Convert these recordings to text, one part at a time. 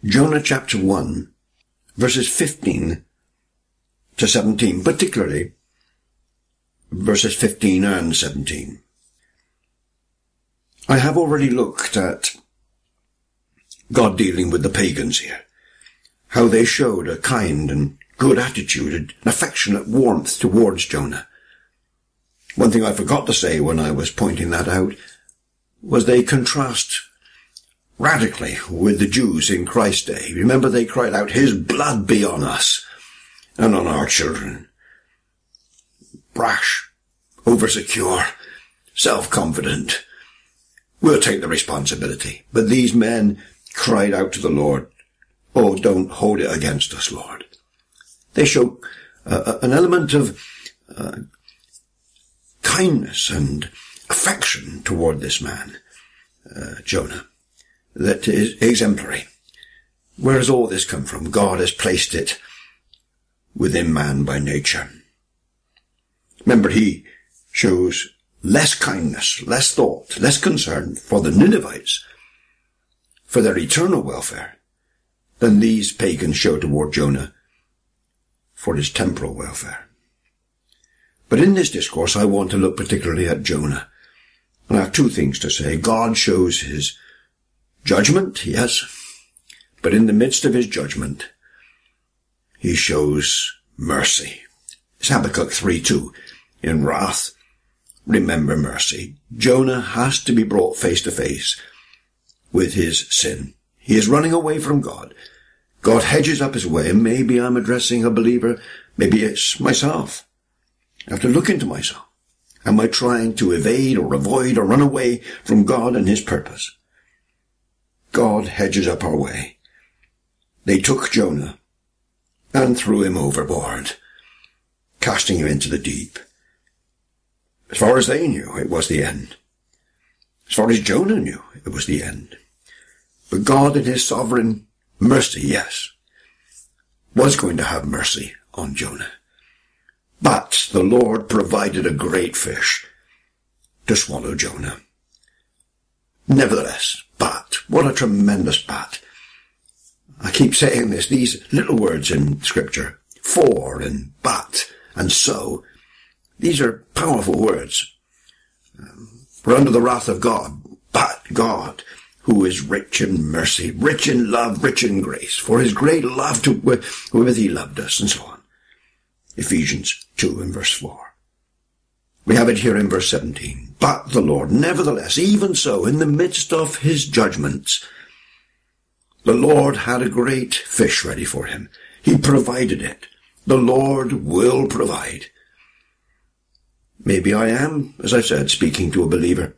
Jonah chapter 1, verses 15 to 17, particularly verses 15 and 17. I have already looked at God dealing with the pagans here, how they showed a kind and good attitude, an affectionate warmth towards Jonah. One thing I forgot to say when I was pointing that out was they contrast radically with the Jews in Christ's day. Remember, they cried out, "His blood be on us and on our children." Brash, oversecure, self-confident. We'll take the responsibility. But these men cried out to the Lord, "Oh, don't hold it against us, Lord." They show an element of kindness and affection toward this man, Jonah, that is exemplary. Where has all this come from? God has placed it within man by nature. Remember, he shows less kindness, less thought, less concern for the Ninevites, for their eternal welfare, than these pagans show toward Jonah for his temporal welfare. But in this discourse, I want to look particularly at Jonah. And I have two things to say. God shows his judgment, yes, but in the midst of his judgment, he shows mercy. It's Habakkuk 3:2. In wrath, remember mercy. Jonah has to be brought face to face with his sin. He is running away from God. God hedges up his way. Maybe I'm addressing a believer. Maybe it's myself. I have to look into myself. Am I trying to evade or avoid or run away from God and his purpose? God hedges up our way. They took Jonah and threw him overboard, casting him into the deep. As far as they knew, it was the end. As far as Jonah knew, it was the end. But God in his sovereign mercy, yes, was going to have mercy on Jonah. But the Lord provided a great fish to swallow Jonah. Nevertheless, but, what a tremendous but. I keep saying this, these little words in Scripture, for and but and so, these are powerful words. We're under the wrath of God, but God, who is rich in mercy, rich in love, rich in grace, for his great love wherewith he loved us, and so on. Ephesians 2 and verse 4. We have it here in verse 17. But the Lord, nevertheless, even so, in the midst of his judgments, the Lord had a great fish ready for him. He provided it. The Lord will provide. Maybe I am, as I said, speaking to a believer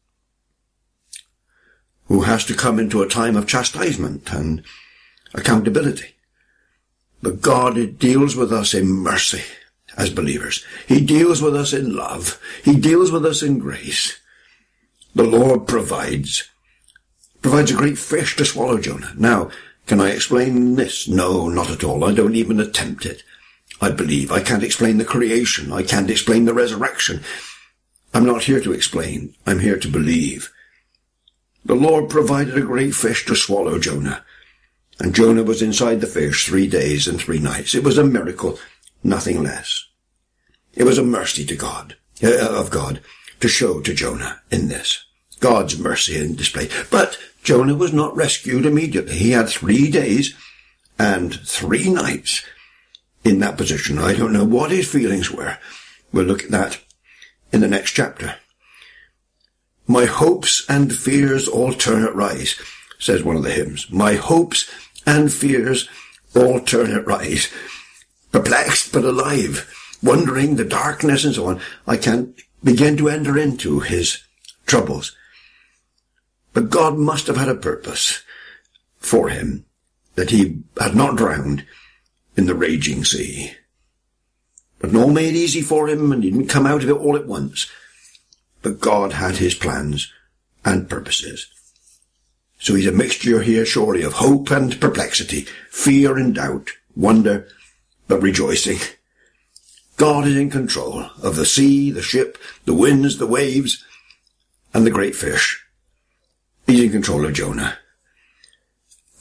who has to come into a time of chastisement and accountability. But God deals with us in mercy as believers. He deals with us in love. He deals with us in grace. The Lord provides a great fish to swallow Jonah. Now, can I explain this? No, not at all. I don't even attempt it. I believe. I can't explain the creation. I can't explain the resurrection. I'm not here to explain. I'm here to believe. The Lord provided a great fish to swallow Jonah. And Jonah was inside the fish 3 days and 3 nights. It was a miracle, nothing less. It was a mercy to God, of God, to show to Jonah in this. God's mercy in display. But Jonah was not rescued immediately. He had 3 days and 3 nights in that position. I don't know what his feelings were. We'll look at that in the next chapter. My hopes and fears alternate rise, says one of the hymns. My hopes and fears alternate rise. Perplexed but alive, wondering the darkness and so on. I can't begin to enter into his troubles. But God must have had a purpose for him, that he had not drowned in the raging sea. But not all made easy for him, and he didn't come out of it all at once. But God had his plans and purposes. So he's a mixture here, surely, of hope and perplexity, fear and doubt, wonder, but rejoicing. God is in control of the sea, the ship, the winds, the waves, and the great fish. He's in control of Jonah.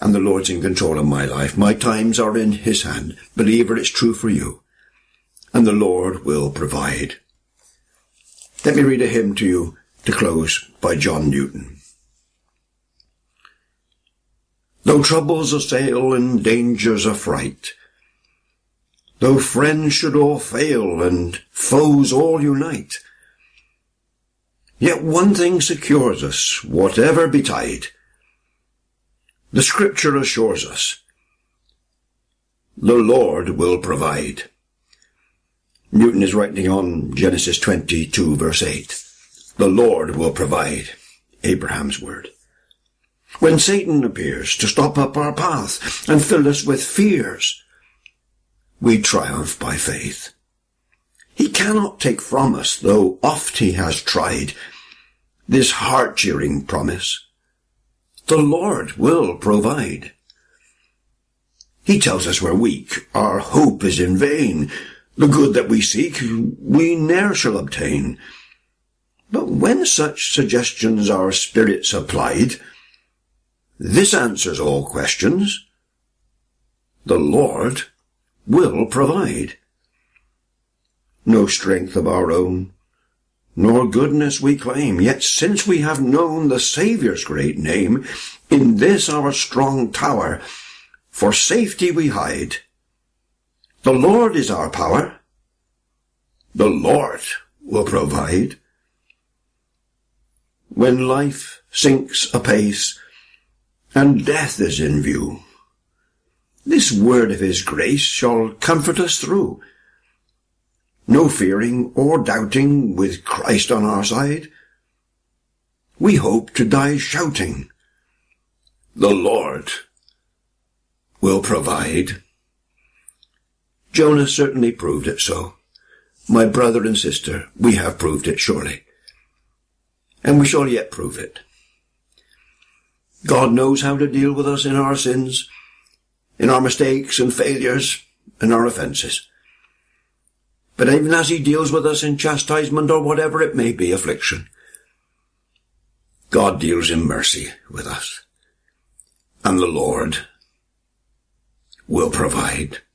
And the Lord's in control of my life. My times are in his hand. Believer, it's true for you. And the Lord will provide. Let me read a hymn to you to close by John Newton. Though troubles assail and dangers affright, though friends should all fail and foes all unite, yet one thing secures us, whatever betide. The Scripture assures us, the Lord will provide. Newton is writing on Genesis 22 verse 8. The Lord will provide, Abraham's word. When Satan appears to stop up our path and fill us with fears, we triumph by faith. He cannot take from us, though oft he has tried, this heart-cheering promise. The Lord will provide. He tells us we're weak, our hope is in vain. The good that we seek, we ne'er shall obtain. But when such suggestions our spirit supplied, this answers all questions. The Lord will provide. No strength of our own, nor goodness we claim, yet since we have known the Saviour's great name, in this our strong tower, for safety we hide. The Lord is our power. The Lord will provide. When life sinks apace, and death is in view, this word of his grace shall comfort us through. No fearing or doubting, with Christ on our side, we hope to die shouting, the Lord will provide. Jonah certainly proved it so. My brother and sister, we have proved it surely. And we shall yet prove it. God knows how to deal with us in our sins, in our mistakes and failures, and our offences. But even as he deals with us in chastisement or whatever it may be, affliction, God deals in mercy with us. And the Lord will provide.